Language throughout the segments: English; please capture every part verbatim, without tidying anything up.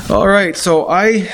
All right, so I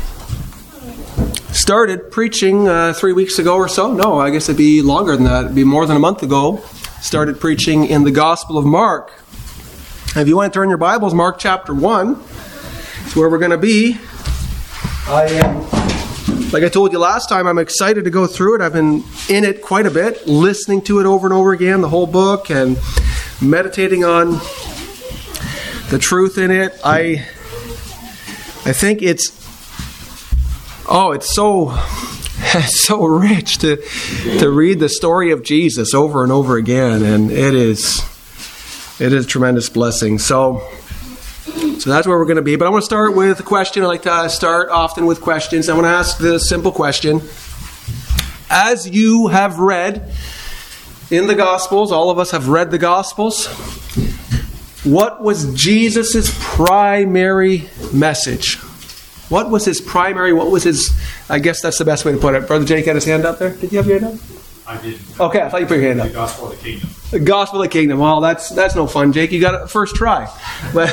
started preaching uh, three weeks ago or so. No, I guess it'd be longer than that. It'd be more than a month ago. Started preaching in the Gospel of Mark. If you want to turn your Bibles, Mark chapter one is where we're going to be. I am, like I told you last time, I'm excited to go through it. I've been in it quite a bit, listening to it over and over again, the whole book, and meditating on the truth in it. I I think it's oh, it's so it's so rich to to read the story of Jesus over and over again, and it is it is a tremendous blessing. So so that's where we're going to be. But I want to start with a question. I like to start often with questions. I want to ask this simple question: as you have read in the Gospels, all of us have read the Gospels, what was Jesus' primary message? What was his primary, what was his, I guess that's the best way to put it. Brother Jake had his hand up there. Did you have your hand up? I did. Okay, I thought you put your hand up. The Gospel of the Kingdom. The Gospel of the Kingdom. Well, that's that's no fun, Jake. You got it first try. But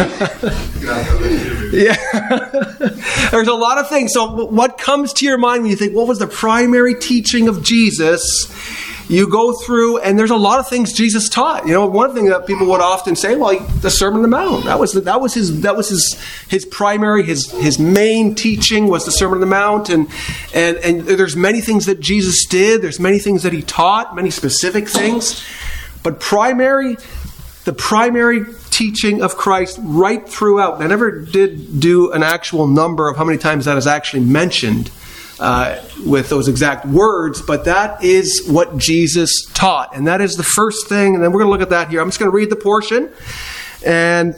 yeah. There's a lot of things. So what comes to your mind when you think, what was the primary teaching of Jesus? You go through, and there's a lot of things Jesus taught. You know, one thing that people would often say, well, the Sermon on the Mount. That was the, that was his that was his his primary his his main teaching was the Sermon on the Mount, and and and there's many things that Jesus did. There's many things that he taught, many specific things, but primary, the primary teaching of Christ right throughout. I never did do an actual number of how many times that is actually mentioned Uh, with those exact words, but that is what Jesus taught, and that is the first thing. And then we're going to look at that here. I'm just going to read the portion, and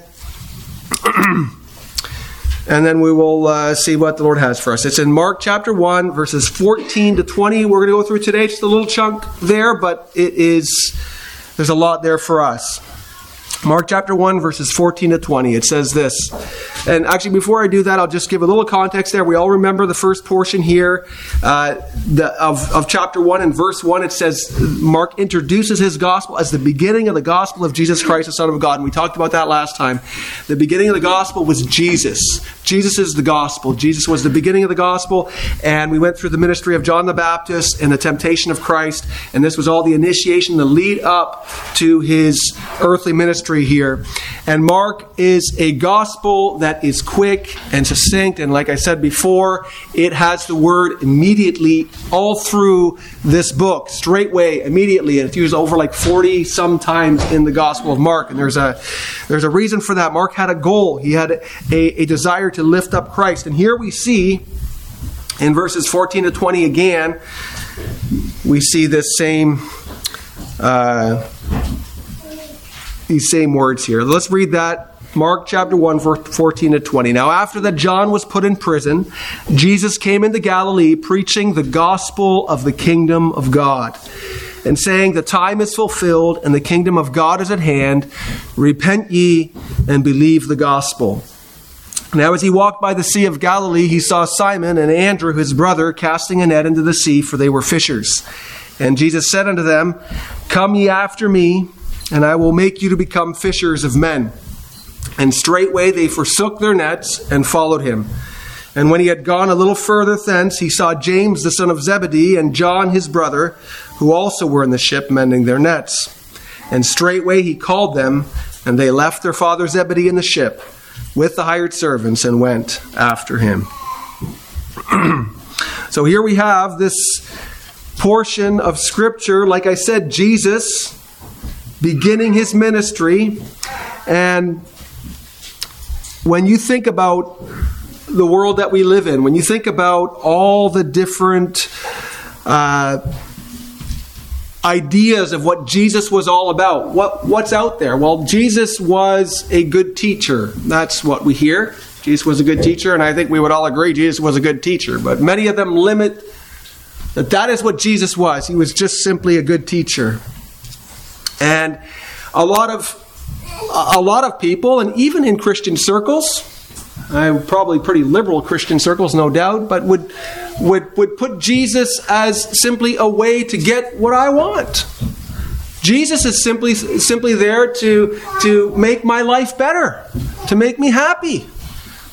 and then we will uh, see what the Lord has for us. It's in Mark chapter one, verses fourteen to twenty. We're going to go through today. Just a little chunk there, but it is there's a lot there for us. Mark chapter one, verses fourteen to twenty. It says this. And actually, before I do that, I'll just give a little context there. We all remember the first portion here uh, the, of, of chapter one. In verse one, it says, Mark introduces his gospel as the beginning of the gospel of Jesus Christ, the Son of God. And we talked about that last time. The beginning of the gospel was Jesus. Jesus is the gospel. Jesus was the beginning of the gospel. And we went through the ministry of John the Baptist and the temptation of Christ. And this was all the initiation, the lead up to his earthly ministry here. And Mark is a gospel that is quick and succinct, and like I said before, it has the word immediately all through this book, straightway, immediately, and it's used over like forty some times in the Gospel of Mark. And there's a there's a reason for that. Mark had a goal. He had a, a desire to lift up Christ. And here we see in verses fourteen to twenty again, we see this same uh, these same words here. Let's read that. Mark chapter one, verse fourteen to twenty. Now after that John was put in prison, Jesus came into Galilee preaching the gospel of the kingdom of God, and saying, the time is fulfilled and the kingdom of God is at hand. Repent ye and believe the gospel. Now as he walked by the sea of Galilee, he saw Simon and Andrew his brother casting a net into the sea, for they were fishers. And Jesus said unto them, come ye after me, and I will make you to become fishers of men. And straightway they forsook their nets and followed him. And when he had gone a little further thence, he saw James the son of Zebedee and John his brother, who also were in the ship mending their nets. And straightway he called them, and they left their father Zebedee in the ship with the hired servants and went after him. So here we have this portion of Scripture, like I said, Jesus beginning his ministry. And when you think about the world that we live in, when you think about all the different uh, ideas of what Jesus was all about, what what's out there? Well, Jesus was a good teacher. That's what we hear. Jesus was a good teacher, and I think we would all agree Jesus was a good teacher. But many of them limit that that is what Jesus was. He was just simply a good teacher. And a lot of A lot of people, and even in Christian circles, uh, probably pretty liberal Christian circles, no doubt, but would would would put Jesus as simply a way to get what I want. Jesus is simply simply there to to make my life better, to make me happy.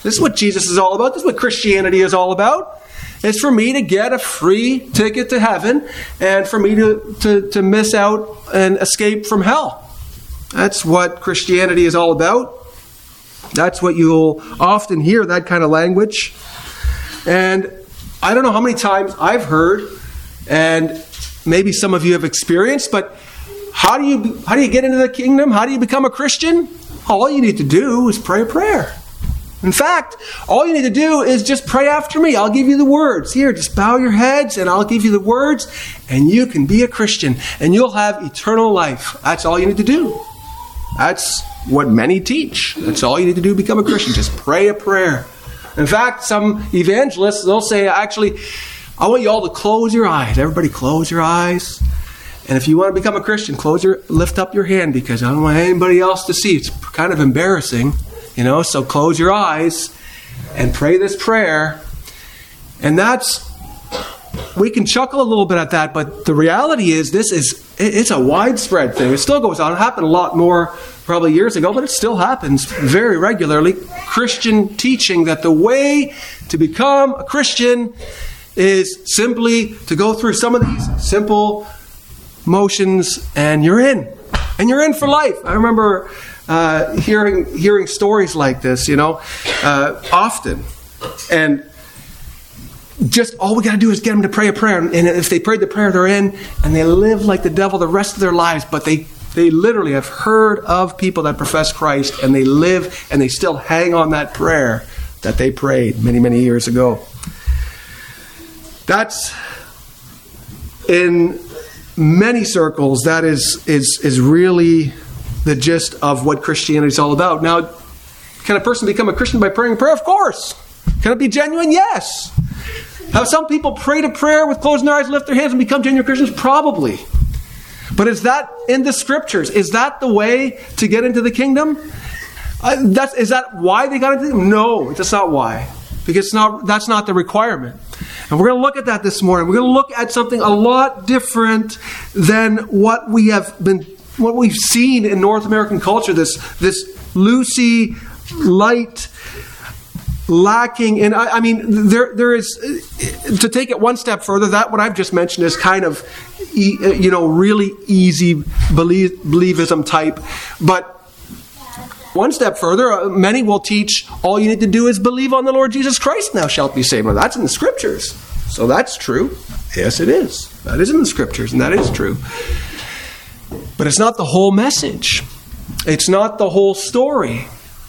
This is what Jesus is all about. This is what Christianity is all about. It's for me to get a free ticket to heaven and for me to, to, to miss out and escape from hell. That's what Christianity is all about. That's what you'll often hear, that kind of language. And I don't know how many times I've heard, and maybe some of you have experienced, but how do you how do you get into the kingdom? How do you become a Christian? All you need to do is pray a prayer. In fact, all you need to do is just pray after me. I'll give you the words. Here, just bow your heads and I'll give you the words, and you can be a Christian and you'll have eternal life. That's all you need to do. That's what many teach. That's all you need to do to become a Christian. Just pray a prayer. In fact, some evangelists, they'll say, actually, I want you all to close your eyes. Everybody close your eyes. And if you want to become a Christian, close your, lift up your hand, because I don't want anybody else to see. It's kind of embarrassing, you know, so close your eyes and pray this prayer. And that's, we can chuckle a little bit at that, but the reality is this is, it's a widespread thing. It still goes on. It happened a lot more probably years ago, but it still happens very regularly. Christian teaching that the way to become a Christian is simply to go through some of these simple motions and you're in. And you're in for life. I remember uh, hearing hearing stories like this, you know, uh, often. And just all we got to do is get them to pray a prayer. And if they prayed the prayer, they're in. And they live like the devil the rest of their lives. But they, they literally have heard of people that profess Christ. And they live and they still hang on that prayer that they prayed many, many years ago. That's, in many circles, that is, is, is really the gist of what Christianity is all about. Now, can a person become a Christian by praying a prayer? Of course. Can it be genuine? Yes. Have some people prayed a prayer with closed eyes, lift their hands, and become genuine Christians? Probably. But is that in the Scriptures? Is that the way to get into the kingdom? Uh, that's, is that why they got into the kingdom? No, that's not why. Because it's not, that's not the requirement. And we're going to look at that this morning. We're going to look at something a lot different than what we have been, what we've seen in North American culture. This, this loosey, light, lacking in. I, I mean, there, there is, to take it one step further, that what I've just mentioned is kind of, you know, really easy believe, believism type. But one step further, many will teach all you need to do is believe on the Lord Jesus Christ and thou shalt be saved. Now, that's in the Scriptures. So that's true. Yes, it is. That is in the Scriptures, and that is true. But it's not the whole message. It's not the whole story.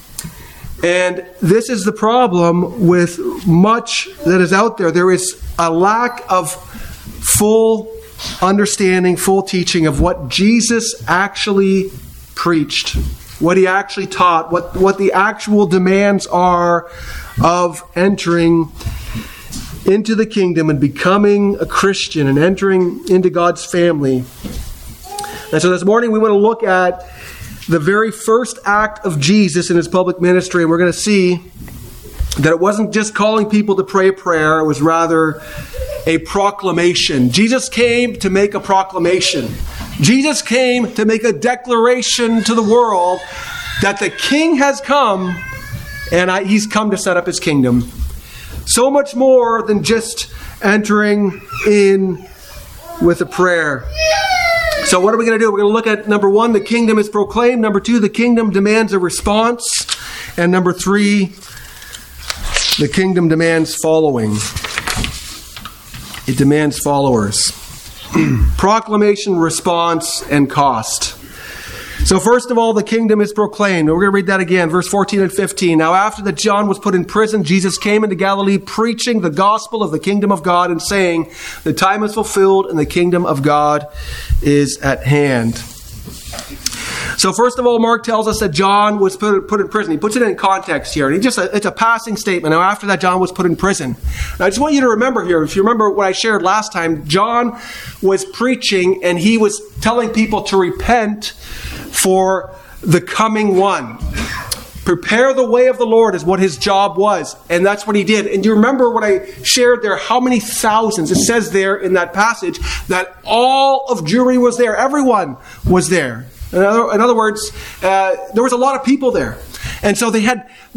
And this is the problem with much that is out there. There is a lack of full understanding, full teaching of what Jesus actually preached, what he actually taught, what, what the actual demands are of entering into the kingdom and becoming a Christian and entering into God's family. And so this morning we want to look at the very first act of Jesus in his public ministry, and we're going to see that it wasn't just calling people to pray a prayer, it was rather a proclamation. Jesus came to make a proclamation. Jesus came to make a declaration to the world that the King has come and I, he's come to set up his kingdom. So much more than just entering in with a prayer. So what are we going to do? We're going to look at, number one, the kingdom is proclaimed. Number two, the kingdom demands a response. And number three, the kingdom demands following. It demands followers. Proclamation, response, and cost. So first of all, the kingdom is proclaimed. We're going to read that again, verse fourteen and fifteen. Now after that John was put in prison, Jesus came into Galilee preaching the gospel of the kingdom of God and saying, the time is fulfilled and the kingdom of God is at hand. So first of all, Mark tells us that John was put, put in prison. He puts it in context here. And he just it's a passing statement. Now after that, John was put in prison. Now I just want you to remember here, if you remember what I shared last time, John was preaching and he was telling people to repent for the coming one. Prepare the way of the Lord is what his job was. And that's what he did. And you remember what I shared there, how many thousands? It says there in that passage that all of Jewry was there. Everyone was there. In other, in other words, uh, there was a lot of people there. And so they had this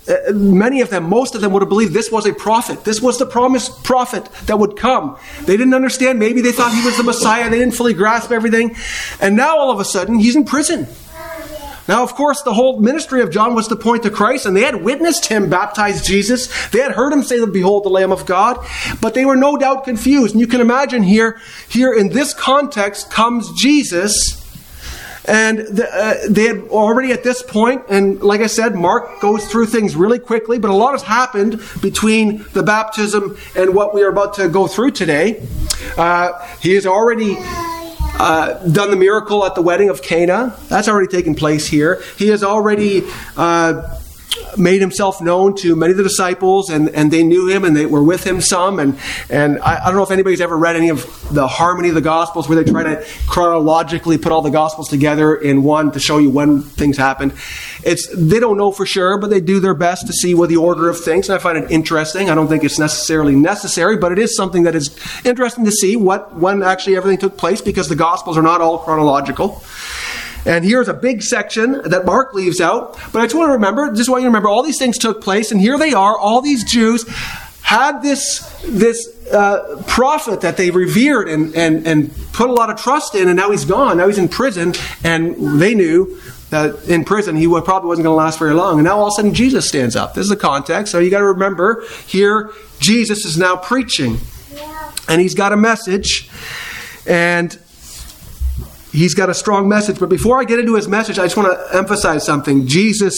uh, many of them, most of them would have believed this was a prophet. This was the promised prophet that would come. They didn't understand. Maybe they thought he was the Messiah. They didn't fully grasp everything. And now all of a sudden, he's in prison. Now, of course, the whole ministry of John was to point to Christ, and they had witnessed him baptize Jesus. They had heard him say, "Behold, the Lamb of God." But they were no doubt confused. And you can imagine here, here in this context comes Jesus. And the, uh, they had already at this point, and like I said, Mark goes through things really quickly, but a lot has happened between the baptism and what we are about to go through today. Uh, he has already Uh, done the miracle at the wedding of Cana. That's already taken place here. He has already uh, made himself known to many of the disciples, and, and they knew him, and they were with him some. And, and I, I don't know if anybody's ever read any of the Harmony of the Gospels, where they try to chronologically put all the Gospels together in one to show you when things happened. It's they don't know for sure, but they do their best to see what the order of things. And I find it interesting. I don't think it's necessarily necessary, but it is something that is interesting to see what when actually everything took place, because the Gospels are not all chronological. And here's a big section that Mark leaves out. But I just want to remember, just want you to remember, all these things took place, and here they are. All these Jews had this this uh, prophet that they revered and, and, and put a lot of trust in, and now he's gone. Now he's in prison, and they knew that in prison he would, probably wasn't going to last very long. And now all of a sudden Jesus stands up. This is the context. So you got to remember, here Jesus is now preaching. And he's got a message. And he's got a strong message. But before I get into his message, I just want to emphasize something. Jesus,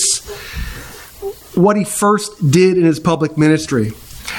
what he first did in his public ministry.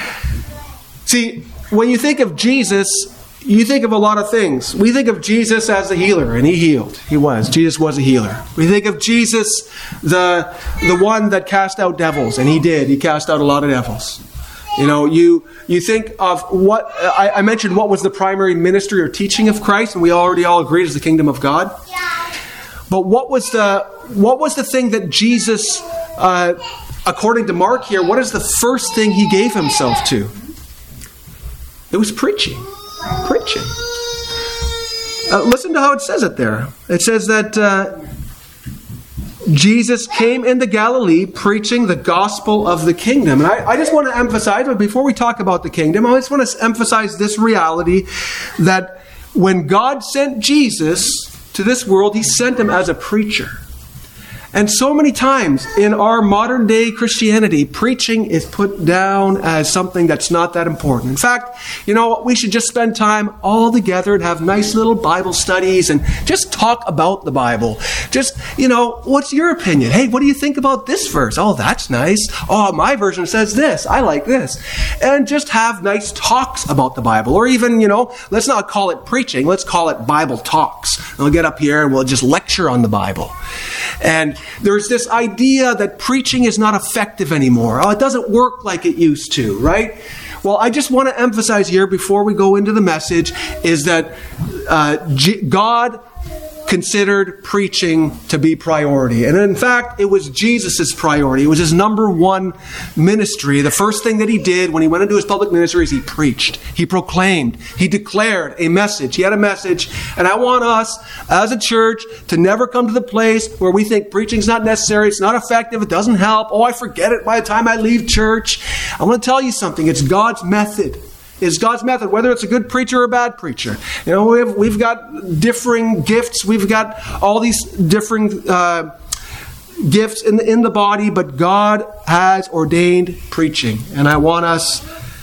See, when you think of Jesus, you think of a lot of things. We think of Jesus as a healer, and he healed. He was. Jesus was a healer. We think of Jesus, the, the one that cast out devils, and he did. He cast out a lot of devils. You know, you you think of what, I, I mentioned what was the primary ministry or teaching of Christ, and we already all agreed is the kingdom of God. But what was the, what was the thing that Jesus, uh, according to Mark here, what is the first thing he gave himself to? It was preaching. Preaching. Uh, listen to how it says it there. It says that uh, Jesus came into Galilee preaching the gospel of the kingdom. And I, I just want to emphasize, but before we talk about the kingdom, I just want to emphasize this reality that when God sent Jesus to this world, he sent him as a preacher. And so many times in our modern day Christianity, preaching is put down as something that's not that important. In fact, you know, we should just spend time all together and have nice little Bible studies and just talk about the Bible. Just, you know, what's your opinion? Hey, what do you think about this verse? Oh, that's nice. Oh, my version says this. I like this. And just have nice talks about the Bible. Or even, you know, let's not call it preaching. Let's call it Bible talks. And we'll get up here and we'll just lecture on the Bible. And there's this idea that preaching is not effective anymore. Oh, it doesn't work like it used to, right? Well, I just want to emphasize here before we go into the message is that uh, G- God considered preaching to be priority. And in fact, it was Jesus' priority. It was his number one ministry. The first thing that he did when he went into his public ministry is he preached. He proclaimed. He declared a message. He had a message. And I want us as a church to never come to the place where we think preaching's not necessary, it's not effective, it doesn't help. Oh, I forget it by the time I leave church. I want to tell you something. It's God's method. Is God's method, whether it's a good preacher or a bad preacher. You know, we've, we've got differing gifts. We've got all these differing uh, gifts in the, in the body, but God has ordained preaching. And I want us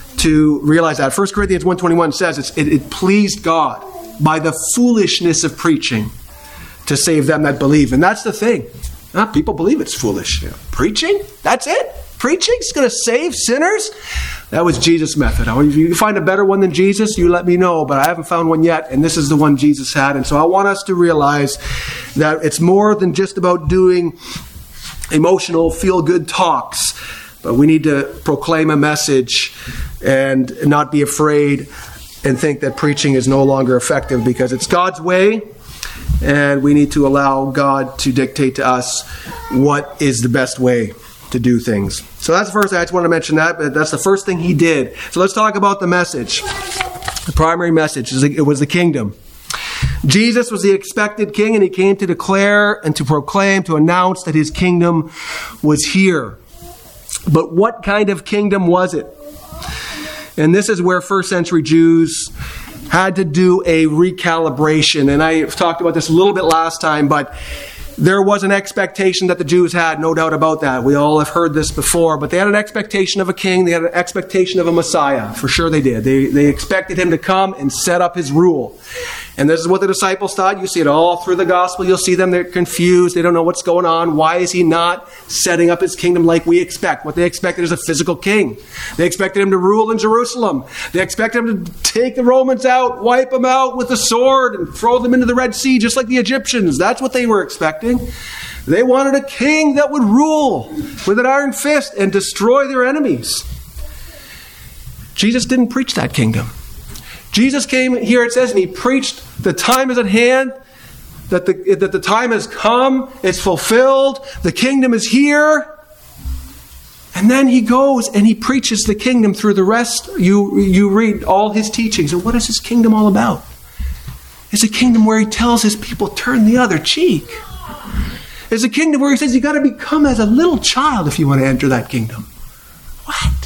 to realize that. First Corinthians one twenty-one says it's, it, it pleased God by the foolishness of preaching to save them that believe. And that's the thing. Huh? People believe it's foolish. You know, preaching? That's it? Preaching's going to save sinners? That was Jesus' method. If you find a better one than Jesus, you let me know, but I haven't found one yet, and this is the one Jesus had. And so I want us to realize that it's more than just about doing emotional, feel-good talks, but we need to proclaim a message and not be afraid and think that preaching is no longer effective, because it's God's way, and we need to allow God to dictate to us what is the best way to do things. So that's the first thing. I just want to mention that, but that's the first thing he did. So let's talk about the message. The primary message is it was the kingdom. Jesus was the expected king, and he came to declare and to proclaim, to announce that his kingdom was here. But what kind of kingdom was it? And this is where first century Jews had to do a recalibration. And I talked about this a little bit last time, but there was an expectation that the Jews had, no doubt about that. We all have heard this before, but they had an expectation of a king. They had an expectation of a Messiah. For sure they did. They, they expected him to come and set up his rule. And this is what the disciples thought. You see it all through the gospel. You'll see them. They're confused. They don't know what's going on. Why is he not setting up his kingdom like we expect? What they expected is a physical king. They expected him to rule in Jerusalem. They expected him to take the Romans out, wipe them out with a sword, and throw them into the Red Sea, just like the Egyptians. That's what they were expecting. They wanted a king that would rule with an iron fist and destroy their enemies. Jesus didn't preach that kingdom. Jesus came here, it says, and he preached, the time is at hand, that the, that the time has come, it's fulfilled, the kingdom is here. And then he goes and he preaches the kingdom through the rest. You, you read all his teachings. And what is his kingdom all about? It's a kingdom where he tells his people, turn the other cheek. It's a kingdom where he says, you got to become as a little child if you want to enter that kingdom. What?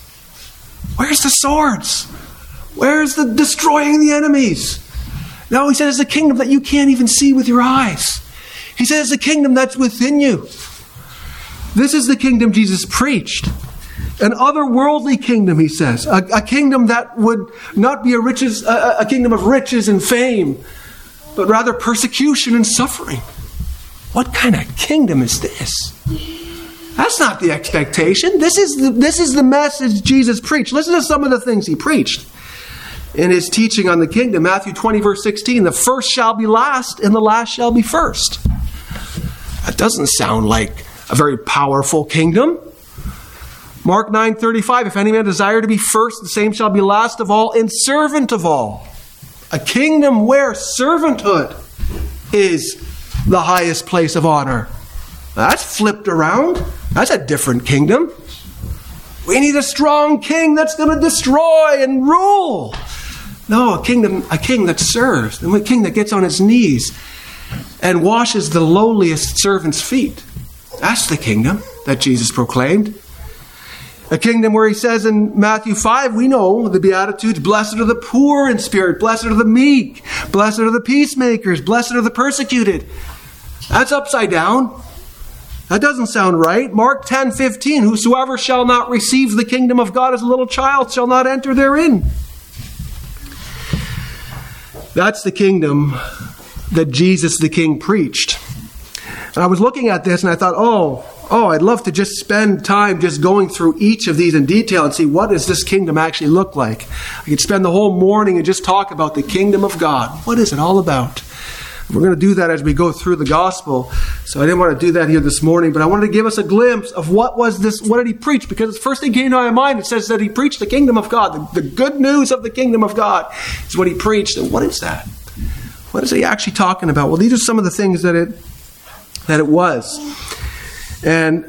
Where's the swords? Where's the destroying the enemies? No, he says it's a kingdom that you can't even see with your eyes. He says it's a kingdom that's within you. This is the kingdom Jesus preached. An otherworldly kingdom, he says. A, a kingdom that would not be a, riches, a, a kingdom of riches and fame, but rather persecution and suffering. What kind of kingdom is this? That's not the expectation. This is the, this is the message Jesus preached. Listen to some of the things he preached in his teaching on the kingdom. Matthew twenty, verse sixteen, the first shall be last, and the last shall be first. That doesn't sound like a very powerful kingdom. Mark nine, thirty-five, if any man desire to be first, the same shall be last of all and servant of all. A kingdom where servanthood is the highest place of honor. That's flipped around. That's a different kingdom. We need a strong king that's going to destroy and rule. No, a kingdom, a king that serves, and a king that gets on his knees and washes the lowliest servant's feet. That's the kingdom that Jesus proclaimed. A kingdom where he says in Matthew five, we know the Beatitudes, blessed are the poor in spirit, blessed are the meek, blessed are the peacemakers, blessed are the persecuted. That's upside down. That doesn't sound right. Mark ten, fifteen, whosoever shall not receive the kingdom of God as a little child shall not enter therein. That's the kingdom that Jesus the King preached. And I was looking at this and I thought, oh, oh, I'd love to just spend time just going through each of these in detail and see what does this kingdom actually look like. I could spend the whole morning and just talk about the kingdom of God. What is it all about? We're going to do that as we go through the gospel. So I didn't want to do that here this morning, but I wanted to give us a glimpse of what was this, what did he preach? Because the first thing came to my mind, it says that he preached the kingdom of God. The, the good news of the kingdom of God is what he preached. And what is that? What is he actually talking about? Well, these are some of the things that it that it was. And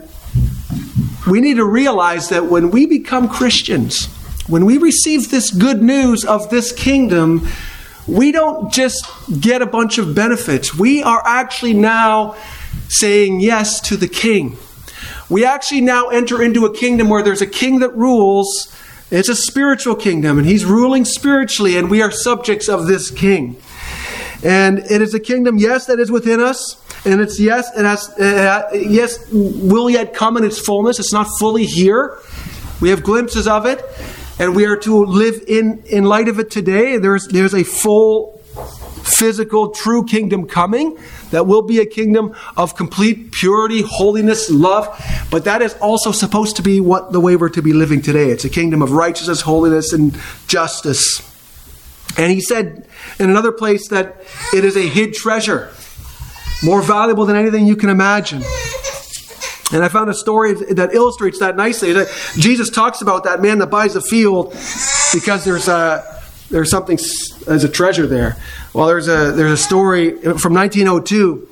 we need to realize that when we become Christians, when we receive this good news of this kingdom, we don't just get a bunch of benefits. We are actually now saying yes to the king. We actually now enter into a kingdom where there's a king that rules. It's a spiritual kingdom, and he's ruling spiritually, and we are subjects of this king. And it is a kingdom, yes, that is within us. And it's yes, it has, uh, yes, will yet come in its fullness. It's not fully here. We have glimpses of it. And we are to live in, in light of it today. There's, there's a full, physical, true kingdom coming that will be a kingdom of complete purity, holiness, love. But that is also supposed to be what the way we're to be living today. It's a kingdom of righteousness, holiness, and justice. And he said in another place that it is a hid treasure, more valuable than anything you can imagine. And I found a story that illustrates that nicely. Jesus talks about that man that buys a field because there's a there's something there's a treasure there. Well, there's a there's a story from nineteen oh two.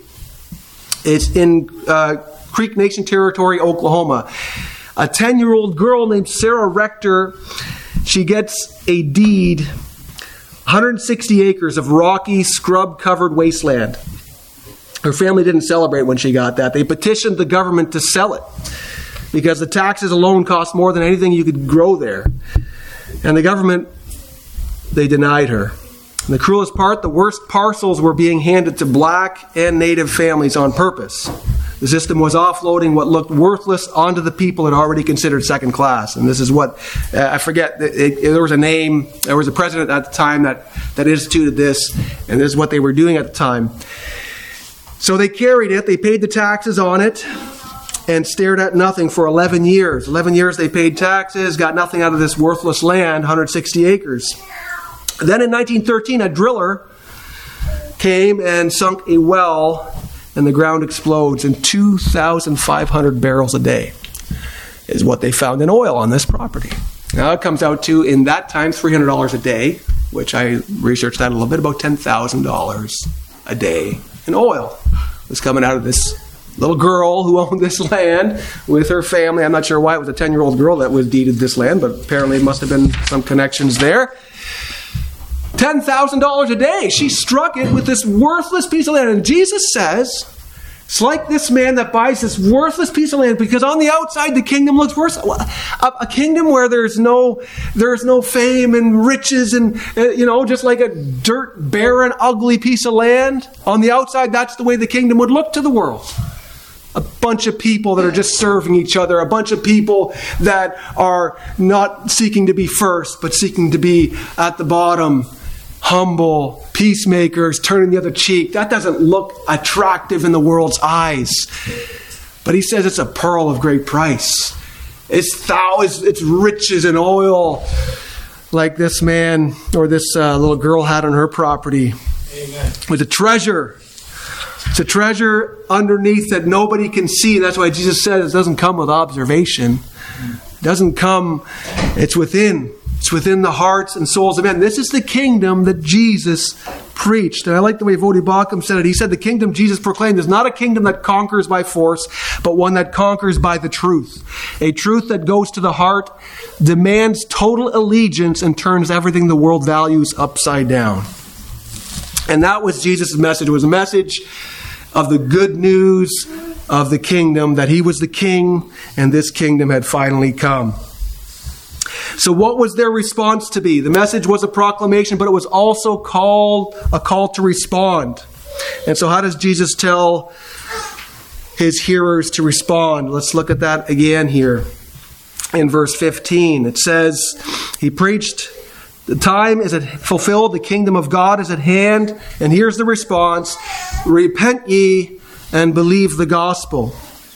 It's in uh, Creek Nation Territory, Oklahoma. A ten-year-old girl named Sarah Rector, she gets a deed, one hundred sixty acres of rocky, scrub-covered wasteland. Her family didn't celebrate when she got that. They petitioned the government to sell it. because the taxes alone cost more than anything you could grow there. And the government, they denied her. And the cruelest part, the worst parcels were being handed to black and native families on purpose. The system was offloading what looked worthless onto the people it already considered second class. And this is what, uh, I forget, it, it, there was a name, there was a president at the time that, that instituted this, and this is what they were doing at the time. So they carried it, they paid the taxes on it, and stared at nothing for eleven years. eleven years they paid taxes, got nothing out of this worthless land, one hundred sixty acres. Then in nineteen thirteen, a driller came and sunk a well, and the ground explodes, and two thousand five hundred barrels a day is what they found in oil on this property. Now it comes out to, in that time, three hundred dollars a day, which I researched that a little bit, about ten thousand dollars a day in oil was coming out of this little girl who owned this land with her family. I'm not sure why it was a ten-year-old girl that was deeded this land, but apparently it must have been some connections there. ten thousand dollars a day. She struck it with this worthless piece of land. And Jesus says, it's like this man that buys this worthless piece of land because on the outside the kingdom looks worse. A, a kingdom where there's no there's no fame and riches and, uh, you know, just like a dirt, barren, ugly piece of land. On the outside, that's the way the kingdom would look to the world. A bunch of people that are just serving each other. A bunch of people that are not seeking to be first, but seeking to be at the bottom. Humble, peacemakers, turning the other cheek. That doesn't look attractive in the world's eyes. But he says it's a pearl of great price. It's thousands, it's riches and oil, like this man or this uh, little girl had on her property. Amen. With a treasure. It's a treasure underneath that nobody can see. That's why Jesus says it doesn't come with observation. It doesn't come, it's within. It's within the hearts and souls of men. This is the kingdom that Jesus preached. And I like the way Voddie Baucham said it. He said the kingdom Jesus proclaimed is not a kingdom that conquers by force, but one that conquers by the truth. A truth that goes to the heart, demands total allegiance, and turns everything the world values upside down. And that was Jesus' message. It was a message of the good news of the kingdom, that he was the king, and this kingdom had finally come. So what was their response to be? The message was a proclamation, but it was also called a call to respond. And so how does Jesus tell his hearers to respond? Let's look at that again here in verse fifteen. It says, he preached, the time is fulfilled, the kingdom of God is at hand. And here's the response, repent ye and believe the gospel.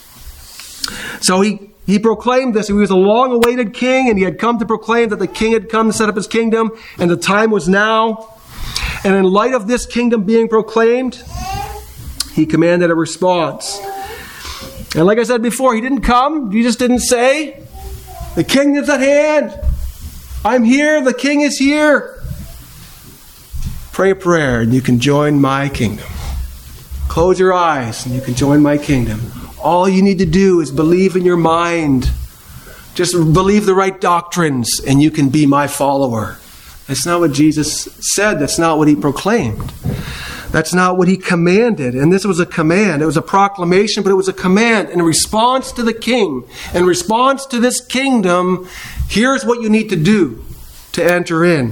So he He proclaimed this. He was a long-awaited king, and he had come to proclaim that the king had come to set up his kingdom, and the time was now. And in light of this kingdom being proclaimed, he commanded a response. And like I said before, he didn't come. Jesus didn't say, the kingdom's at hand. I'm here. The king is here. Pray a prayer, and you can join my kingdom. Close your eyes, and you can join my kingdom. All you need to do is believe in your mind. Just believe the right doctrines and you can be my follower. That's not what Jesus said. That's not what he proclaimed. That's not what he commanded. And this was a command. It was a proclamation, but it was a command. In response to the king, in response to this kingdom, here's what you need to do to enter in.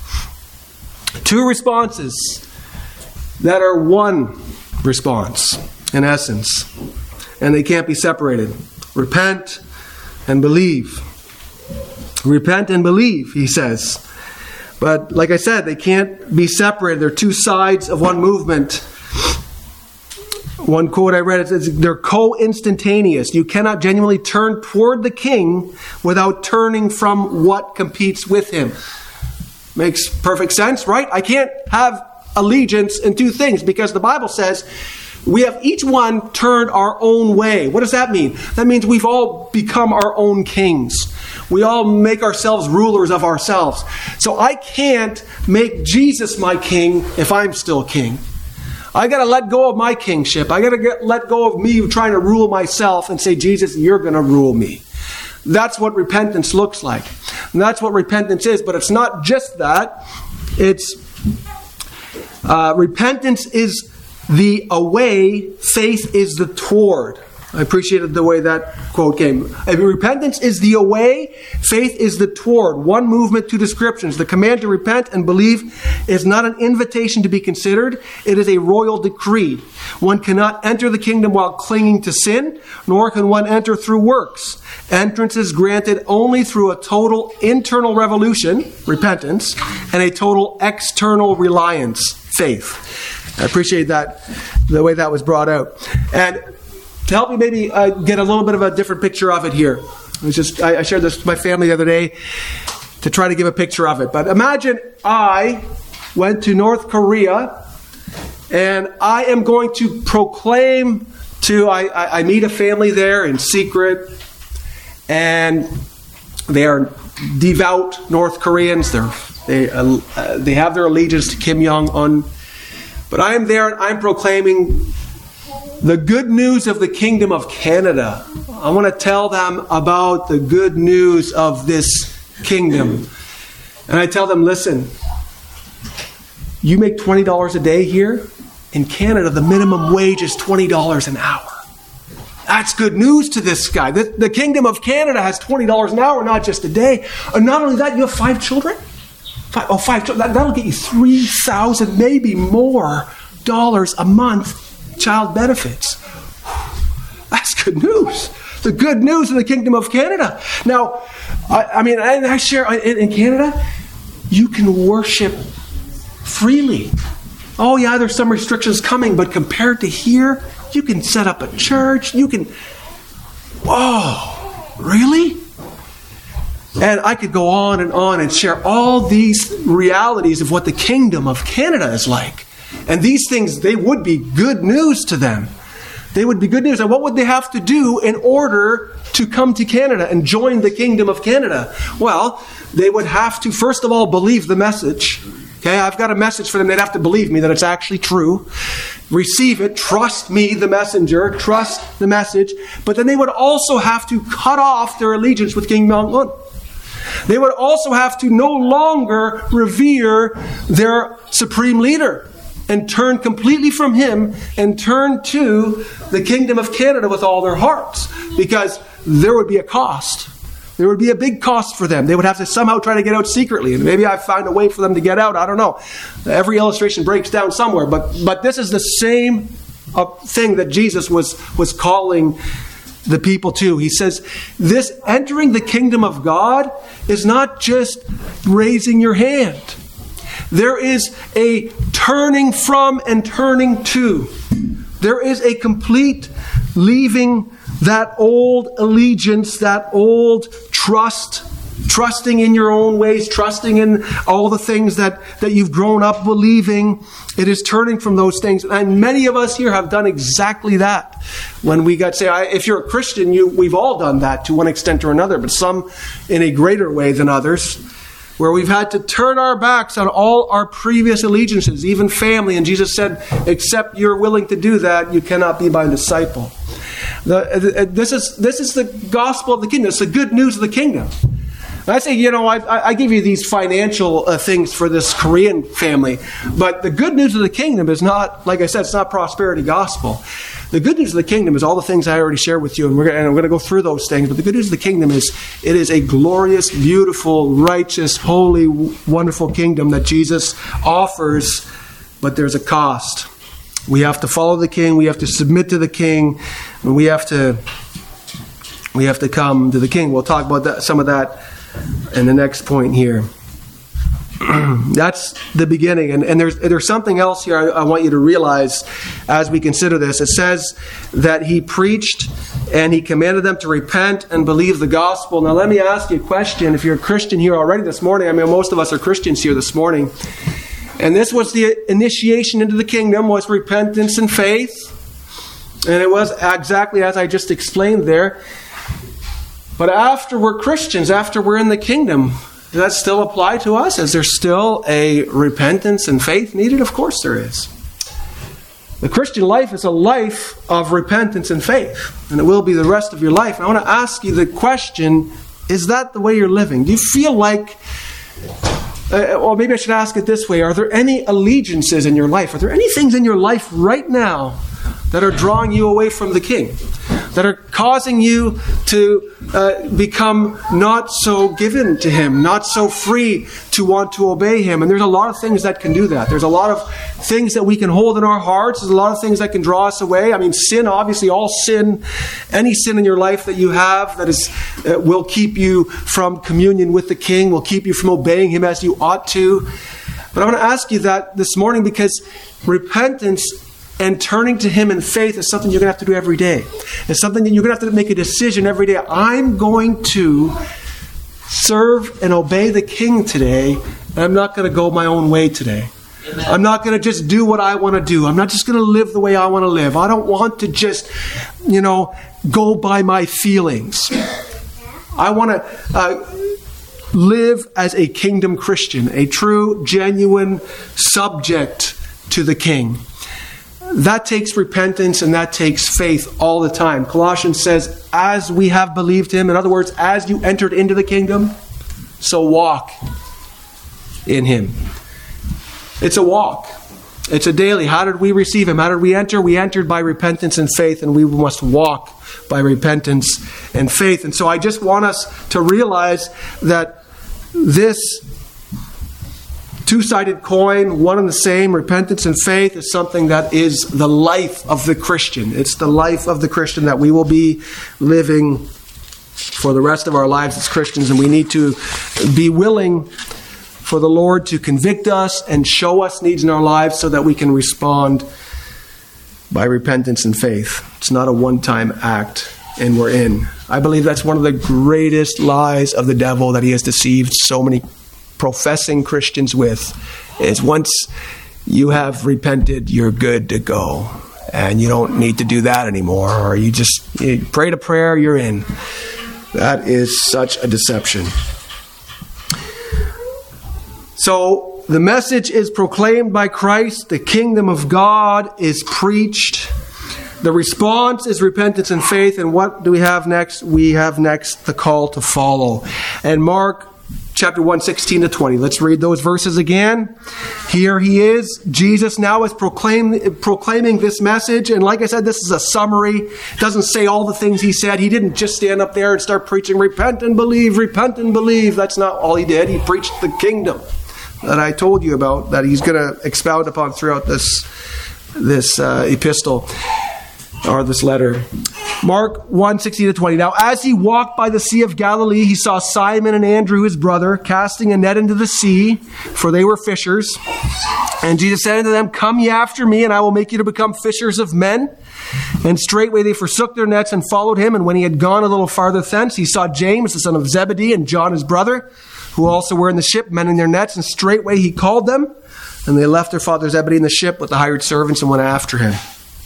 Two responses that are one response, in essence. And they can't be separated. Repent and believe. Repent and believe, he says. But like I said, they can't be separated. They're two sides of one movement. One quote I read, it says, they're co-instantaneous. You cannot genuinely turn toward the king without turning from what competes with him. Makes perfect sense, right? I can't have allegiance in two things because the Bible says we have each one turned our own way. What does that mean? That means we've all become our own kings. We all make ourselves rulers of ourselves. So I can't make Jesus my king if I'm still king. I got to let go of my kingship. I got to let go of me trying to rule myself and say, Jesus, you're going to rule me. That's what repentance looks like. And that's what repentance is. But it's not just that. It's uh, repentance is the away, faith is the toward. I appreciated the way that quote came. Repentance is the away, faith is the toward. One movement, two descriptions. The command to repent and believe is not an invitation to be considered. It is a royal decree. One cannot enter the kingdom while clinging to sin, nor can one enter through works. Entrance is granted only through a total internal revolution, repentance, and a total external reliance, faith. I appreciate that, the way that was brought out. And to help me maybe uh, get a little bit of a different picture of it here. It was just I, I shared this with my family the other day to try to give a picture of it. But imagine I went to North Korea and I am going to proclaim to, I, I, I meet a family there in secret, and they are devout North Koreans. They're, they uh, they have their allegiance to Kim Jong-un. But I am there and I'm proclaiming the good news of the kingdom of Canada. I want to tell them about the good news of this kingdom. And I tell them, listen, you make twenty dollars a day here. In Canada, the minimum wage is twenty dollars an hour. That's good news to this guy. The, the kingdom of Canada has twenty dollars an hour, not just a day. And not only that, you have five children? Five, oh, five children. That, that'll get you three thousand, maybe more, dollars a month. Child benefits. That's good news. The good news of the kingdom of Canada. Now, I, I mean, I, I share in, in Canada, you can worship freely. Oh yeah, there's some restrictions coming, but compared to here, you can set up a church. You can. Whoa, really? And I could go on and on and share all these realities of what the kingdom of Canada is like. And these things, they would be good news to them. They would be good news. And what would they have to do in order to come to Canada and join the kingdom of Canada? Well, they would have to, first of all, believe the message. Okay, I've got a message for them. They'd have to believe me that it's actually true. Receive it. Trust me, the messenger. Trust the message. But then they would also have to cut off their allegiance with King Jong-un. They would also have to no longer revere their supreme leader and turn completely from him and turn to the kingdom of Canada with all their hearts, because there would be a cost. There would be a big cost for them. They would have to somehow try to get out secretly, and maybe I find a way for them to get out. I don't know. Every illustration breaks down somewhere, but but this is the same uh, thing that Jesus was was calling the people to. He says, this entering the kingdom of God is not just raising your hand. There is a turning from and turning to. There is a complete leaving that old allegiance, that old trust, trusting in your own ways, trusting in all the things that, that you've grown up believing. It is turning from those things. And many of us here have done exactly that. When we got, say, I, if you're a Christian, you, we've all done that to one extent or another, but some in a greater way than others, where we've had to turn our backs on all our previous allegiances, even family. And Jesus said, except you're willing to do that, you cannot be my disciple. The, this is this is the gospel of the kingdom. It's the good news of the kingdom. And I say, you know, I, I give you these financial uh, things for this Korean family, but the good news of the kingdom is not, like I said, it's not prosperity gospel. The good news of the kingdom is all the things I already shared with you, and we're going and I'm going to go through those things. But the good news of the kingdom is it is a glorious, beautiful, righteous, holy, wonderful kingdom that Jesus offers, but there's a cost. We have to follow the king, we have to submit to the king, and we have to we have to come to the king. We'll talk about that, some of that in the next point here. That's the beginning. And, and there's there's something else here I, I want you to realize as we consider this. It says that he preached and he commanded them to repent and believe the gospel. Now let me ask you a question. If you're a Christian here already this morning, I mean most of us are Christians here this morning. And this was the initiation into the kingdom, was repentance and faith. And it was exactly as I just explained there. But after we're Christians, after we're in the kingdom, does that still apply to us? Is there still a repentance and faith needed? Of course there is. The Christian life is a life of repentance and faith. And it will be the rest of your life. And I want to ask you the question, is that the way you're living? Do you feel like... Uh, well, maybe I should ask it this way. Are there any allegiances in your life? Are there any things in your life right now that are drawing you away from the King? that are causing you to uh, become not so given to Him, not so free to want to obey Him. And there's a lot of things that can do that. There's a lot of things that we can hold in our hearts. There's a lot of things that can draw us away. I mean, sin, obviously, all sin, any sin in your life that you have that is uh, will keep you from communion with the King, will keep you from obeying Him as you ought to. But I want to ask you that this morning because repentance and turning to Him in faith is something you're going to have to do every day. It's something that you're going to have to make a decision every day. I'm going to serve and obey the King today, and I'm not going to go my own way today. Amen. I'm not going to just do what I want to do. I'm not just going to live the way I want to live. I don't want to just, you know, go by my feelings. I want to uh, live as a kingdom Christian, a true, genuine subject to the King. That takes repentance and that takes faith all the time. Colossians says, as we have believed Him, in other words, as you entered into the kingdom, so walk in Him. It's a walk. It's a daily. How did we receive Him? How did we enter? We entered by repentance and faith, and we must walk by repentance and faith. And so I just want us to realize that this two-sided coin, one and the same, repentance and faith, is something that is the life of the Christian. It's the life of the Christian that we will be living for the rest of our lives as Christians, and we need to be willing for the Lord to convict us and show us needs in our lives so that we can respond by repentance and faith. It's not a one-time act and we're in. I believe that's one of the greatest lies of the devil that he has deceived so many professing Christians with, is once you have repented, you're good to go. And you don't need to do that anymore. Or you just you pray a prayer, you're in. That is such a deception. So the message is proclaimed by Christ. The kingdom of God is preached. The response is repentance and faith. And what do we have next? We have next the call to follow. And Mark chapter one, sixteen to twenty. Let's read those verses again. Here he is. Jesus now is proclaim, proclaiming this message. And like I said, this is a summary. It doesn't say all the things he said. He didn't just stand up there and start preaching, repent and believe, repent and believe. That's not all he did. He preached the kingdom that I told you about, that he's going to expound upon throughout this, this uh, epistle, or this letter. Mark one, sixteen to twenty. Now, as he walked by the Sea of Galilee, he saw Simon and Andrew, his brother, casting a net into the sea, for they were fishers. And Jesus said unto them, come ye after me, and I will make you to become fishers of men. And straightway they forsook their nets and followed him. And when he had gone a little farther thence, he saw James, the son of Zebedee, and John his brother, who also were in the ship, mending their nets. And straightway he called them, and they left their father Zebedee in the ship with the hired servants and went after him.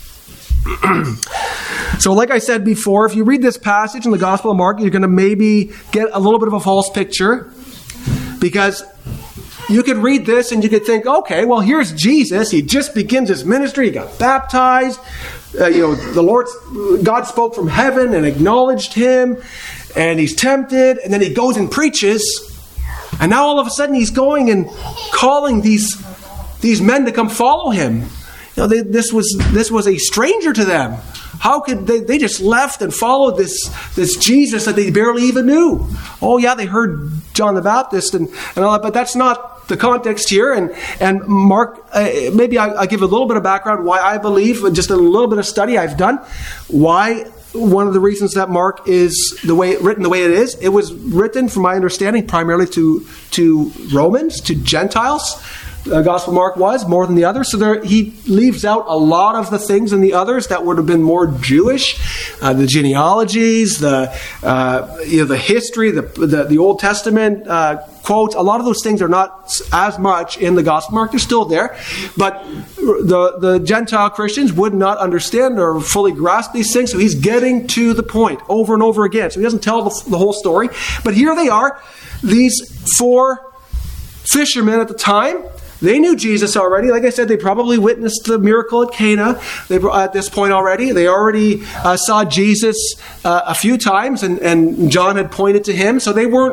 So like I said before, if you read this passage in the Gospel of Mark, you're going to maybe get a little bit of a false picture, because you could read this and you could think, okay, well, here's Jesus. He just begins his ministry. He got baptized. Uh, you know, the Lord, God spoke from heaven and acknowledged him, and he's tempted, and then he goes and preaches, and now all of a sudden he's going and calling these these men to come follow him. You know, they, this was this was a stranger to them. How could they, they just left and followed this, this Jesus that they barely even knew? Oh yeah, they heard John the Baptist and, and all that, but that's not the context here. And, and Mark, uh, maybe I, I'll give a little bit of background why I believe, just a little bit of study I've done, why one of the reasons that Mark is the way written the way it is. It was written, from my understanding, primarily to, to Romans, to Gentiles. Uh, Gospel Mark was more than the others, so there, he leaves out a lot of the things in the others that would have been more Jewish, uh, the genealogies, the uh, you know the history, the the, the Old Testament uh, quotes. A lot of those things are not as much in the Gospel Mark. They're still there, but the the Gentile Christians would not understand or fully grasp these things. So he's getting to the point over and over again. So he doesn't tell the, the whole story, but here they are, these four fishermen at the time. They knew Jesus already. Like I said, they probably witnessed the miracle at Cana they, at this point already. They already uh, saw Jesus uh, a few times, and, and John had pointed to him. So they weren't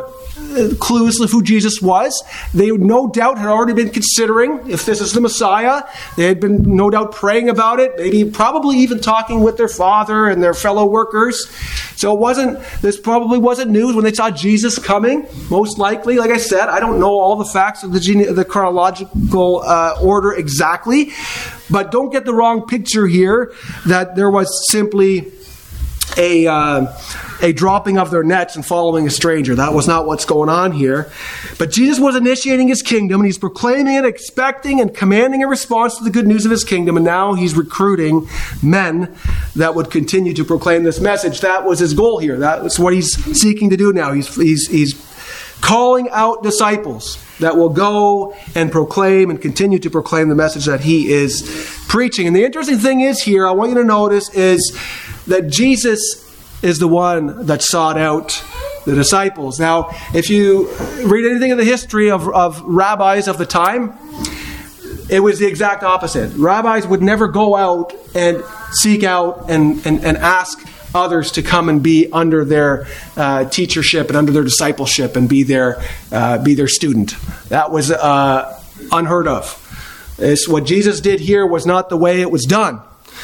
clues of who Jesus was. They no doubt had already been considering if this is the Messiah. They had been no doubt praying about it, maybe probably even talking with their father and their fellow workers. So it wasn't, this probably wasn't news when they saw Jesus coming, most likely. Like I said, I don't know all the facts of the, gene, the chronological uh, order exactly, but don't get the wrong picture here that there was simply a uh, a dropping of their nets and following a stranger. That was not what's going on here. But Jesus was initiating his kingdom, and he's proclaiming it, expecting and commanding a response to the good news of his kingdom, and now he's recruiting men that would continue to proclaim this message. That was his goal here. That was what he's seeking to do now. He's he's he's calling out disciples that will go and proclaim and continue to proclaim the message that he is preaching. And the interesting thing is here, I want you to notice, is that Jesus is the one that sought out the disciples. Now, if you read anything of the history of, of rabbis of the time, it was the exact opposite. Rabbis would never go out and seek out and, and, and ask others to come and be under their uh, teachership and under their discipleship and be their uh, be their student. That was uh, unheard of. It's, what Jesus did here was not the way it was done.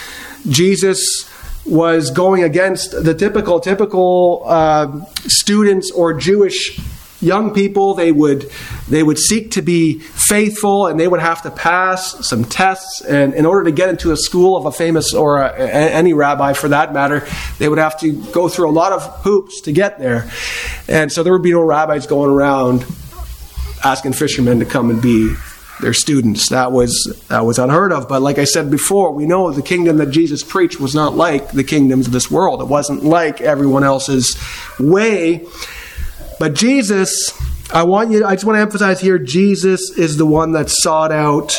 Jesus was going against the typical typical uh, students or Jewish young people. They would they would seek to be faithful, and they would have to pass some tests. And in order to get into a school of a famous or a, any rabbi for that matter, they would have to go through a lot of hoops to get there. And so there would be no rabbis going around asking fishermen to come and be their students. That was that was unheard of. But like I said before, we know the kingdom that Jesus preached was not like the kingdoms of this world. It wasn't like everyone else's way. But Jesus, I want you. I just want to emphasize here, Jesus is the one that sought out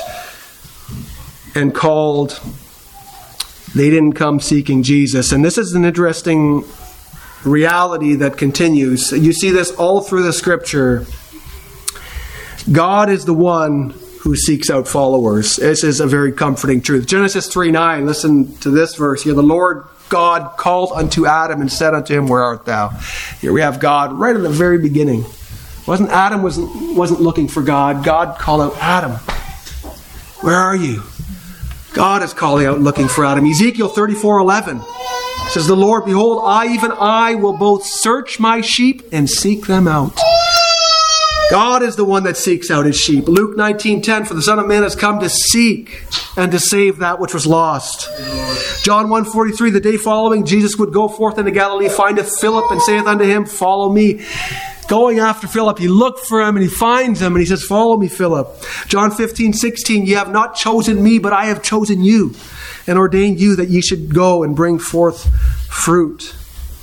and called. They didn't come seeking Jesus. And this is an interesting reality that continues. You see this all through the scripture. God is the one who seeks out followers. This is a very comforting truth. Genesis three nine, listen to this verse here. The Lord God called unto Adam and said unto him, where art thou? Here we have God right at the very beginning. Wasn't Adam wasn't, wasn't looking for God. God called out, Adam, where are you? God is calling out looking for Adam. Ezekiel thirty-four eleven says, the Lord, behold, I, even I, will both search my sheep and seek them out. God is the one that seeks out his sheep. Luke nineteen ten, for the Son of Man has come to seek and to save that which was lost. John one forty-three, the day following, Jesus would go forth into Galilee, findeth Philip, and saith unto him, follow me. Going after Philip, he looked for him and he finds him and he says, follow me, Philip. John fifteen sixteen, ye have not chosen me, but I have chosen you and ordained you that ye should go and bring forth fruit.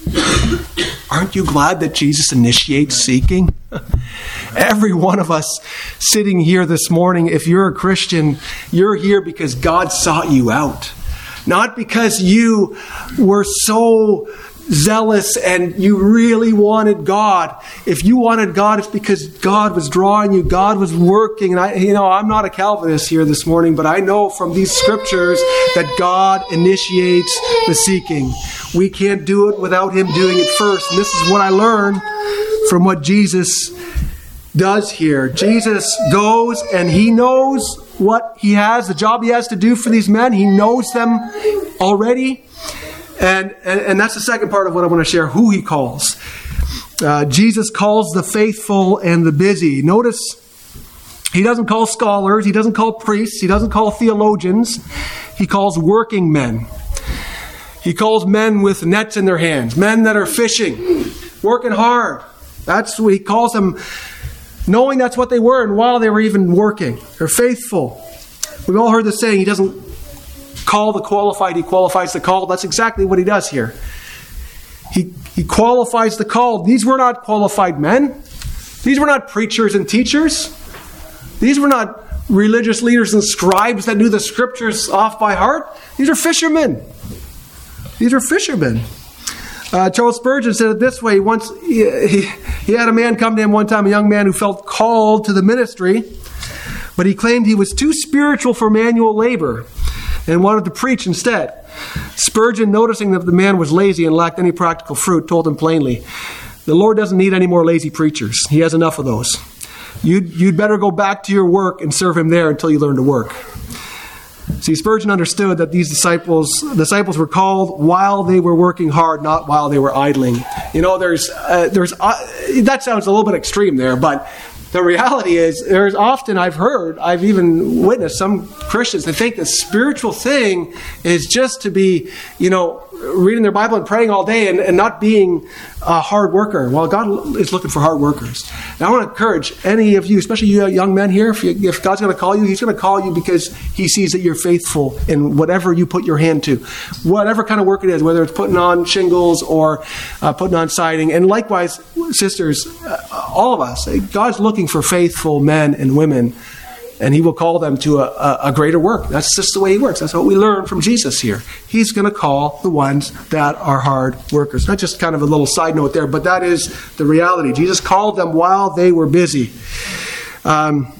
Aren't you glad that Jesus initiates seeking? Every one of us sitting here this morning, if you're a Christian, you're here because God sought you out. Not because you were so zealous and you really wanted God. If you wanted God, it's because God was drawing you. God was working. And I, you know, I'm not a Calvinist here this morning, but I know from these scriptures that God initiates the seeking. We can't do it without him doing it first. And this is what I learned from what Jesus does here. Jesus goes and he knows what he has, the job he has to do for these men. He knows them already. And, and, and that's the second part of what I want to share, who he calls. Uh, Jesus calls the faithful and the busy. Notice he doesn't call scholars. He doesn't call priests. He doesn't call theologians. He calls working men. He calls men with nets in their hands, men that are fishing, working hard. That's what he calls them, knowing that's what they were and while they were even working. They're faithful. We've all heard the saying, he doesn't call the qualified, he qualifies the called. That's exactly what he does here. He, he qualifies the called. These were not qualified men. These were not preachers and teachers. These were not religious leaders and scribes that knew the scriptures off by heart. These are fishermen. These are fishermen. Uh, Charles Spurgeon said it this way. Once he, he, he had a man come to him one time, a young man who felt called to the ministry, but he claimed he was too spiritual for manual labor and wanted to preach instead. Spurgeon, noticing that the man was lazy and lacked any practical fruit, told him plainly, the Lord doesn't need any more lazy preachers. He has enough of those. You'd, you'd better go back to your work and serve him there until you learn to work. See, Spurgeon understood that these disciples disciples were called while they were working hard, not while they were idling. You know, there's uh, there's uh, that sounds a little bit extreme there, but the reality is, there's often I've heard, I've even witnessed some Christians that think the spiritual thing is just to be, you know, reading their Bible and praying all day and, and not being a hard worker. Well, God is looking for hard workers. And I want to encourage any of you, especially you young men here, if, you, if God's going to call you, he's going to call you because he sees that you're faithful in whatever you put your hand to. Whatever kind of work it is, whether it's putting on shingles or uh, putting on siding. And likewise, sisters, uh, all of us, God's looking for faithful men and women, and he will call them to a, a, a greater work. That's just the way he works. That's what we learn from Jesus here. He's going to call the ones that are hard workers. Not just kind of a little side note there, but that is the reality. Jesus called them while they were busy. Um,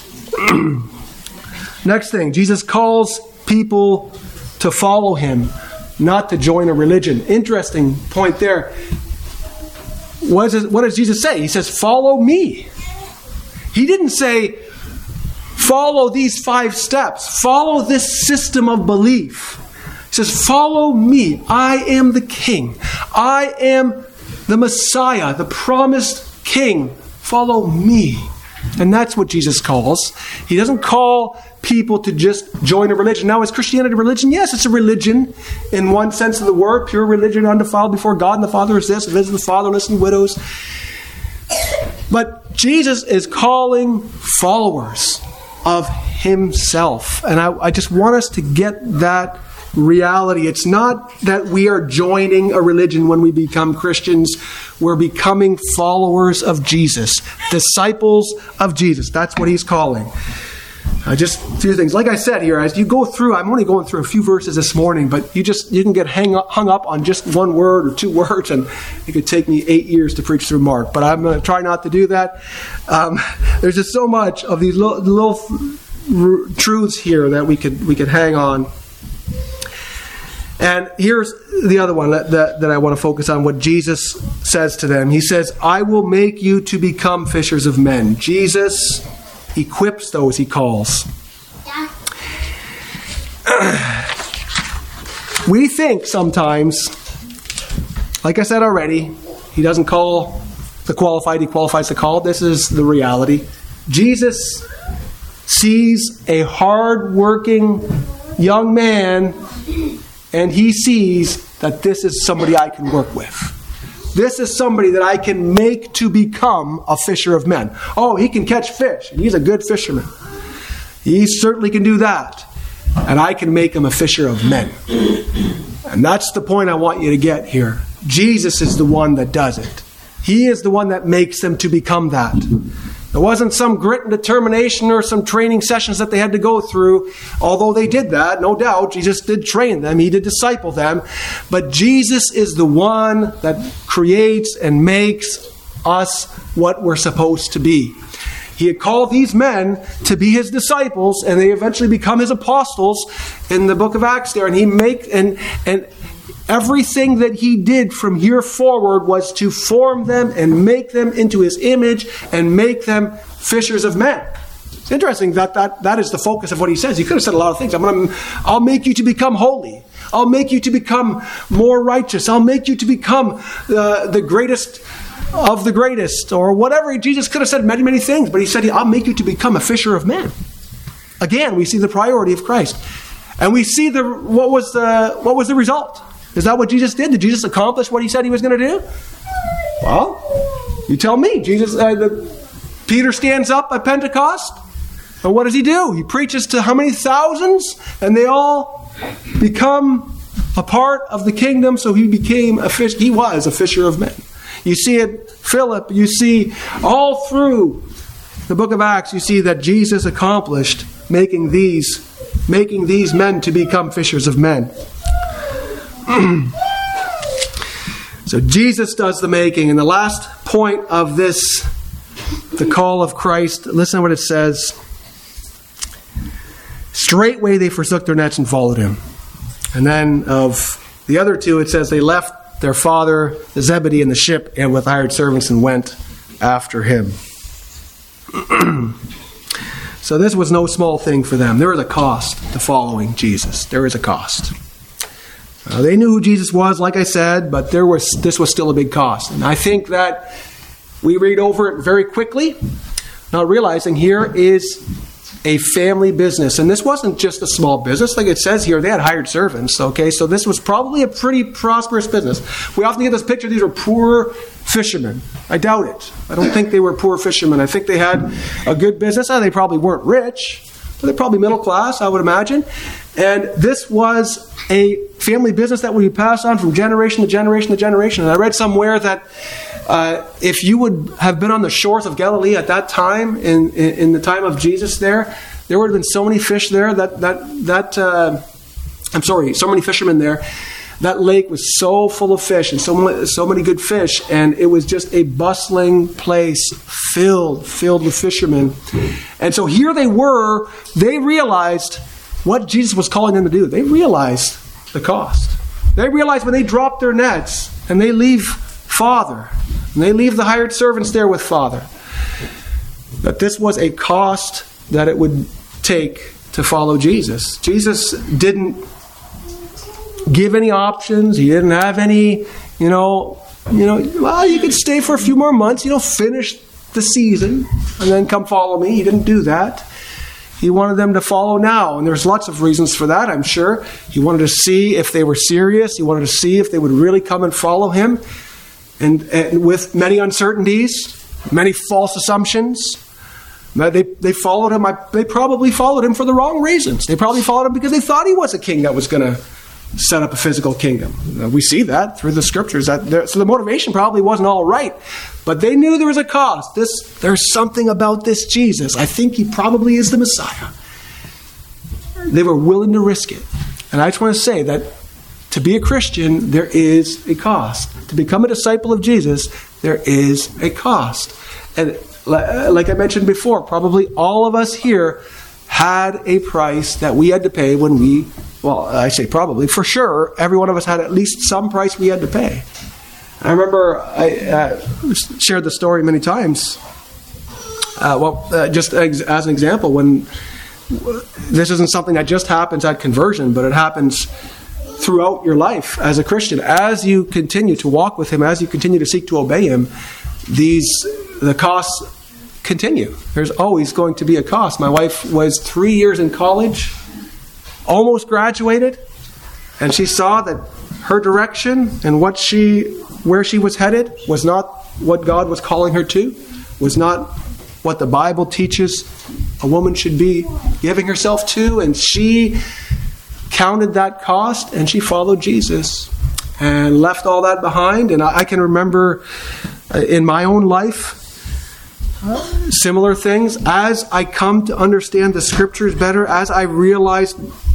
next thing, Jesus calls people to follow him, not to join a religion. Interesting point there. What does, what does Jesus say? He says, follow me. He didn't say, follow these five steps. Follow this system of belief. He says, follow me. I am the king. I am the Messiah, the promised king. Follow me. And that's what Jesus calls. He doesn't call people to just join a religion. Now, is Christianity a religion? Yes, it's a religion in one sense of the word. Pure religion, undefiled before God and the Father is this, visit the fatherless and widows. But Jesus is calling followers of himself. And I, I just want us to get that reality. It's not that we are joining a religion when we become Christians. We're becoming followers of Jesus. Disciples of Jesus. That's what he's calling. Uh, just a few things. Like I said here, as you go through, I'm only going through a few verses this morning, but you just you can get hang up, hung up on just one word or two words, and it could take me eight years to preach through Mark. But I'm going to try not to do that. Um, there's just so much of these little, little r- truths here that we could we could hang on. And here's the other one that, that, that I want to focus on, what Jesus says to them. He says, I will make you to become fishers of men. Jesus equips those he calls. We think sometimes, like I said already, he doesn't call the qualified, he qualifies the called. This is the reality. Jesus sees a hard-working young man, and he sees that this is somebody I can work with. This is somebody that I can make to become a fisher of men. Oh, he can catch fish. He's a good fisherman. He certainly can do that. And I can make him a fisher of men. And that's the point I want you to get here. Jesus is the one that does it. He is the one that makes them to become that. It wasn't some grit and determination or some training sessions that they had to go through. Although they did that, no doubt. Jesus did train them. He did disciple them. But Jesus is the one that creates and makes us what we're supposed to be. He had called these men to be his disciples, and they eventually become his apostles in the book of Acts there. And he make and and everything that he did from here forward was to form them and make them into his image and make them fishers of men. It's interesting that that, that is the focus of what he says. He could have said a lot of things. I'm gonna, I'll make you to become holy. I'll make you to become more righteous. I'll make you to become uh, the greatest of the greatest, or whatever. Jesus could have said many, many things, but he said, I'll make you to become a fisher of men. Again, we see the priority of Christ. And we see the what was the what was the result. Is that what Jesus did? Did Jesus accomplish what he said he was going to do? Well, you tell me. Jesus, uh, the, Peter stands up at Pentecost, and what does he do? He preaches to how many thousands? And they all become a part of the kingdom. So he became a fish. He was a fisher of men. You see it, Philip. You see all through the book of Acts. You see that Jesus accomplished making these, making these men to become fishers of men. So Jesus does the making. And the last point of this, the call of Christ, listen to what it says. Straightway they forsook their nets and followed him. And then of the other two, it says they left their father Zebedee in the ship and with hired servants and went after him. So this was no small thing for them. There was a cost to following Jesus. There is a cost. Uh, they knew who Jesus was, like I said, but there was this was still a big cost. And I think that we read over it very quickly, not realizing here is a family business. And this wasn't just a small business. Like it says here, they had hired servants. Okay, so this was probably a pretty prosperous business. We often get this picture, these were poor fishermen. I doubt it. I don't think they were poor fishermen. I think they had a good business. They probably weren't rich, but they're probably middle class, I would imagine. And this was a family business that would be passed on from generation to generation to generation. And I read somewhere that uh, if you would have been on the shores of Galilee at that time, in, in, in the time of Jesus there, there would have been so many fish there that, that, that uh, I'm sorry, so many fishermen there. That lake was so full of fish and so, so many good fish, and it was just a bustling place filled, filled with fishermen. And so here they were, they realized what Jesus was calling them to do. They realized the cost. They realized when they drop their nets and they leave Father, and they leave the hired servants there with Father, that this was a cost that it would take to follow Jesus. Jesus didn't give any options. He didn't have any, you know, you know, well, you could stay for a few more months, you know, finish the season and then come follow me. He didn't do that. He wanted them to follow now. And there's lots of reasons for that, I'm sure. He wanted to see if they were serious. He wanted to see if they would really come and follow him. And, and with many uncertainties, many false assumptions, they, they followed him. They probably followed him for the wrong reasons. They probably followed him because they thought he was a king that was going to set up a physical kingdom. We see that through the scriptures. That so the motivation probably wasn't all right, but they knew there was a cost. This, there's something about this Jesus. I think he probably is the Messiah. They were willing to risk it. And I just want to say that to be a Christian, there is a cost. To become a disciple of Jesus, there is a cost. And like I mentioned before, probably all of us here had a price that we had to pay when we Well, I say probably. For sure, every one of us had at least some price we had to pay. I remember I uh, shared the story many times. Uh, well, uh, just as, as an example, when this isn't something that just happens at conversion, but it happens throughout your life as a Christian. As you continue to walk with him, as you continue to seek to obey him, these the costs continue. There's always going to be a cost. My wife was three years in college, almost graduated, and she saw that her direction and what she where she was headed was not what God was calling her to, was not what the Bible teaches a woman should be giving herself to, and she counted that cost and she followed Jesus and left all that behind. And I, I can remember in my own life similar things. As I come to understand the scriptures better, as I realized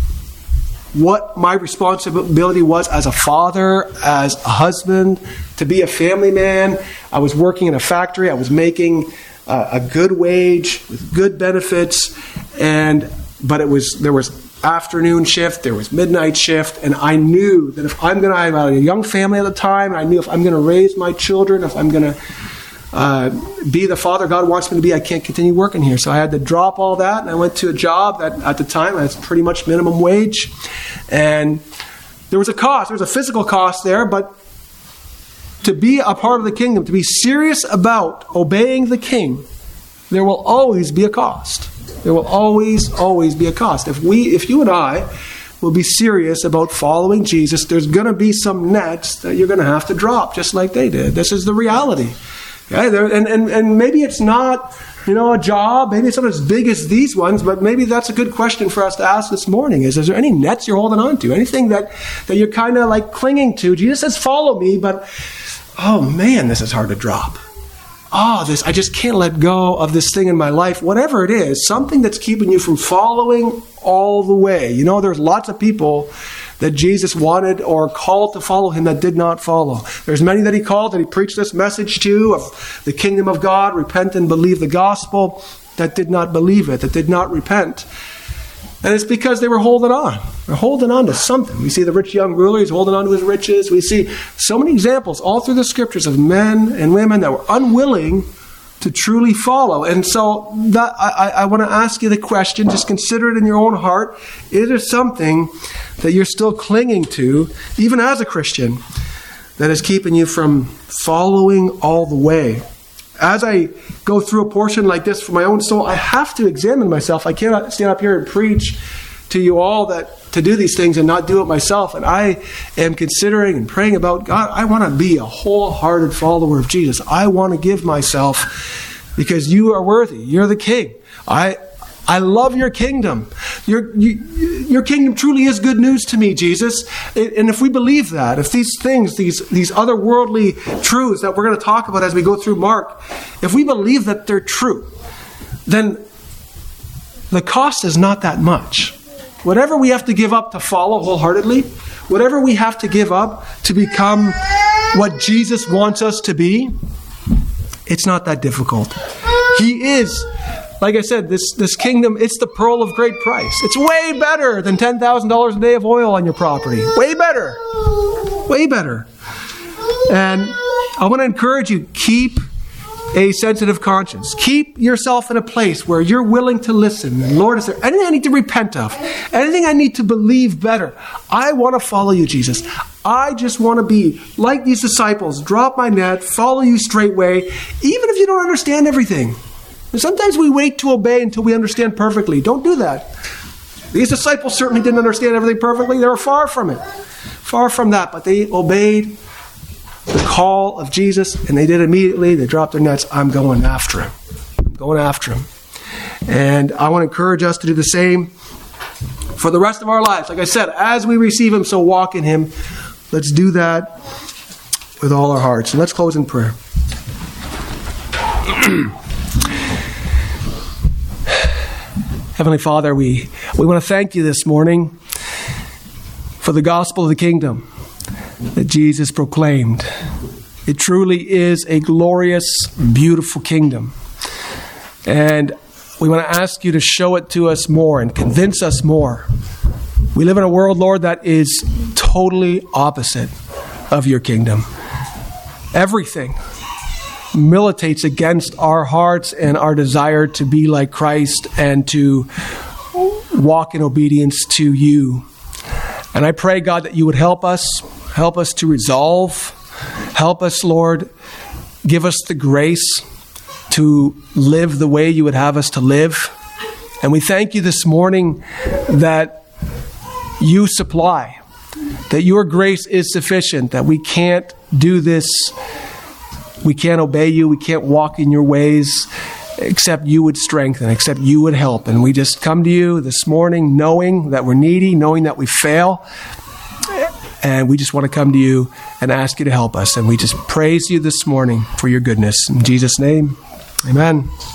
what my responsibility was as a father, as a husband, to be a family man. I was working in a factory. I was making uh, a good wage with good benefits, and but it was there was afternoon shift, there was midnight shift, and I knew that if I'm going to, I had a young family at the time, and I knew if I'm going to raise my children, if I'm going to Uh, be the father God wants me to be, I can't continue working here. So I had to drop all that, and I went to a job that at the time was pretty much minimum wage. And there was a cost. There was a physical cost there, but to be a part of the kingdom, to be serious about obeying the king, there will always be a cost. There will always, always be a cost. If we, if you and I will be serious about following Jesus, there's going to be some nets that you're going to have to drop, just like they did. This is the reality. Yeah, there, and, and, and maybe it's not, you know, a job. Maybe it's not as big as these ones, but maybe that's a good question for us to ask this morning. Is, is there any nets you're holding on to? Anything that, that you're kind of like clinging to? Jesus says, follow me, but, oh man, this is hard to drop. Oh, this, I just can't let go of this thing in my life. Whatever it is, something that's keeping you from following all the way. You know, there's lots of people that Jesus wanted or called to follow him that did not follow. There's many that he called, that he preached this message to of the kingdom of God, repent and believe the gospel, that did not believe it, that did not repent. And it's because they were holding on. They're holding on to something. We see the rich young ruler, he's holding on to his riches. We see so many examples all through the scriptures of men and women that were unwilling to truly follow. And so that I, I want to ask you the question, just consider it in your own heart. Is there something that you're still clinging to, even as a Christian, that is keeping you from following all the way? As I go through a portion like this for my own soul, I have to examine myself. I cannot stand up here and preach to you all that to do these things and not do it myself. And I am considering and praying about, God, I want to be a wholehearted follower of Jesus. I want to give myself because you are worthy. You're the King. I I love your kingdom. Your, you, your kingdom truly is good news to me, Jesus. And if we believe that, if these things, these, these otherworldly truths that we're going to talk about as we go through Mark, if we believe that they're true, then the cost is not that much. Whatever we have to give up to follow wholeheartedly, whatever we have to give up to become what Jesus wants us to be, it's not that difficult. He is, like I said, this, this kingdom, it's the pearl of great price. It's way better than ten thousand dollars a day of oil on your property. Way better. Way better. And I want to encourage you, keep a sensitive conscience. Keep yourself in a place where you're willing to listen. And Lord, is there anything I need to repent of? Anything I need to believe better? I want to follow you, Jesus. I just want to be like these disciples. Drop my net, follow you straightway, even if you don't understand everything. And sometimes we wait to obey until we understand perfectly. Don't do that. These disciples certainly didn't understand everything perfectly. They were far from it. Far from that. But they obeyed the call of Jesus, and they did immediately. They dropped their nets. I'm going after him. I'm going after him. And I want to encourage us to do the same for the rest of our lives. Like I said, as we receive him, so walk in him. Let's do that with all our hearts. And let's close in prayer. Heavenly Father, we, we want to thank you this morning for the gospel of the kingdom that Jesus proclaimed. It truly is a glorious, beautiful kingdom. And we want to ask you to show it to us more and convince us more. We live in a world, Lord, that is totally opposite of your kingdom. Everything militates against our hearts and our desire to be like Christ and to walk in obedience to you. And I pray, God, that you would help us, help us to resolve, help us, Lord, give us the grace to live the way you would have us to live. And we thank you this morning that you supply, that your grace is sufficient, that we can't do this, we can't obey you, we can't walk in your ways, except you would strengthen, except you would help. And we just come to you this morning knowing that we're needy, knowing that we fail. And we just want to come to you and ask you to help us. And we just praise you this morning for your goodness. In Jesus' name, amen.